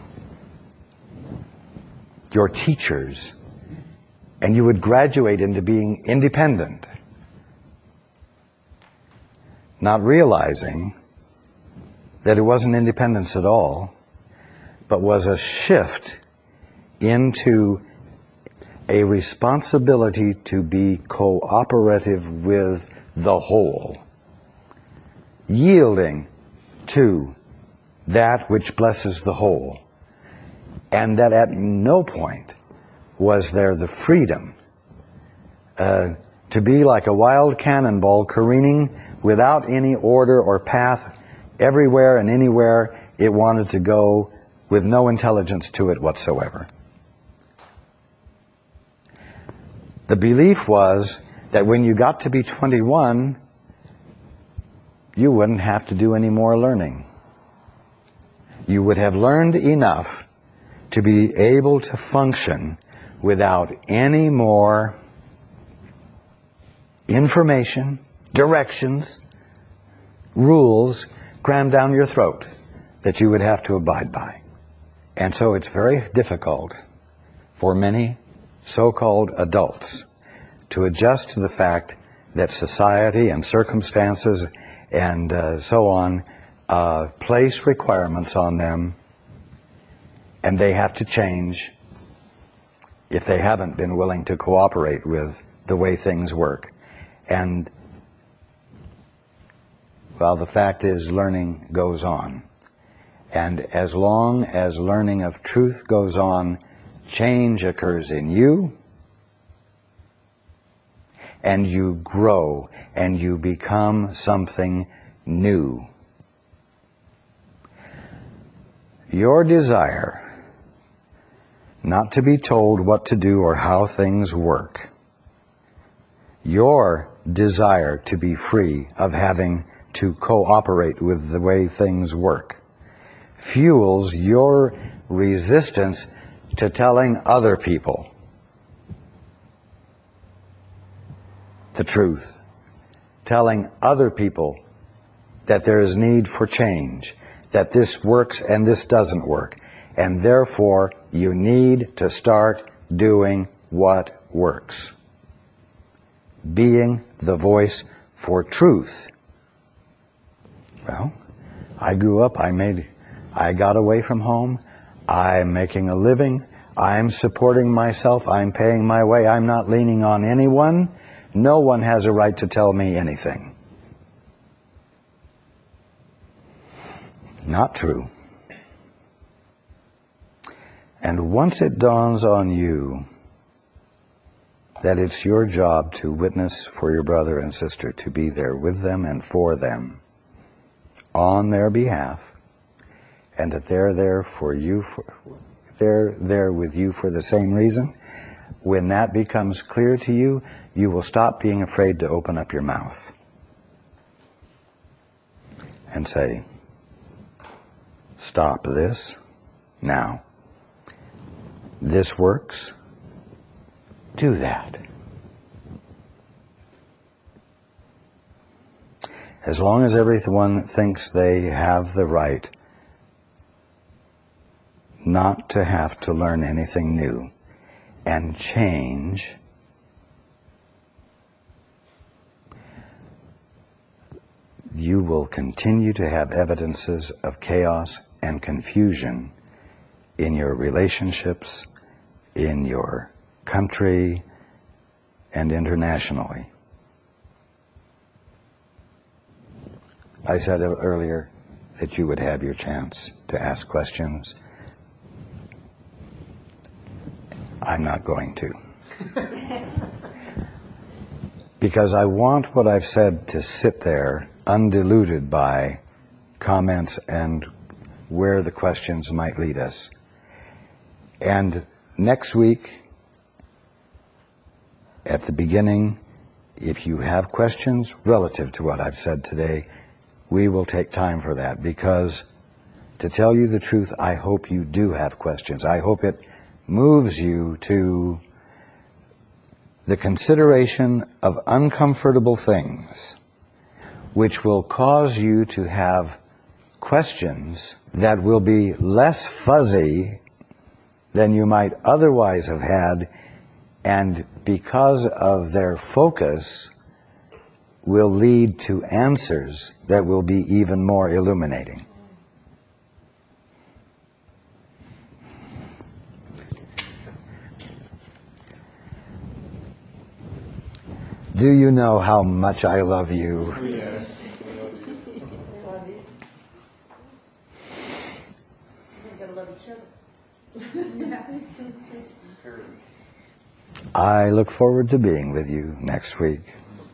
your teachers and you would graduate into being independent, not realizing that it wasn't independence at all, but was a shift into a responsibility to be cooperative with the whole, yielding to that which blesses the whole, and that at no point was there the freedom uh, to be like a wild cannonball careening without any order or path everywhere and anywhere it wanted to go, with no intelligence to it whatsoever. The belief was that when you got to be twenty-one, you wouldn't have to do any more learning. You would have learned enough to be able to function without any more information, directions, rules crammed down your throat that you would have to abide by. And so it's very difficult for many so-called adults to adjust to the fact that society and circumstances and uh, so on uh, place requirements on them, and they have to change if they haven't been willing to cooperate with the way things work. And, well, the fact is, learning goes on. And as long as learning of truth goes on, change occurs in you, and you grow, and you become something new. Your desire not to be told what to do or how things work, your desire to be free of having to cooperate with the way things work, fuels your resistance to telling other people the truth, telling other people that there is need for change, that this works and this doesn't work, and therefore you need to start doing what works. Being the voice for truth. Well, I grew up, I made, I got away from home, I'm making a living, I'm supporting myself, I'm paying my way, I'm not leaning on anyone. No one has a right to tell me anything. Not true. And once it dawns on you that it's your job to witness for your brother and sister, to be there with them and for them, on their behalf, and that they're there for you, for, they're there with you for the same reason, when that becomes clear to you, you will stop being afraid to open up your mouth and say, stop this now. This works. Do that. As long as everyone thinks they have the right not to have to learn anything new and change, you will continue to have evidences of chaos and confusion in your relationships, in your country, and internationally. I said earlier that you would have your chance to ask questions. I'm not going to. Because I want what I've said to sit there undiluted by comments and where the questions might lead us. And next week, at the beginning, if you have questions relative to what I've said today, we will take time for that, because to tell you the truth, I hope you do have questions. I hope it moves you to the consideration of uncomfortable things, which will cause you to have questions that will be less fuzzy than you might otherwise have had, and because of their focus, will lead to answers that will be even more illuminating. Do you know how much I love you? Yes. I look forward to being with you next week.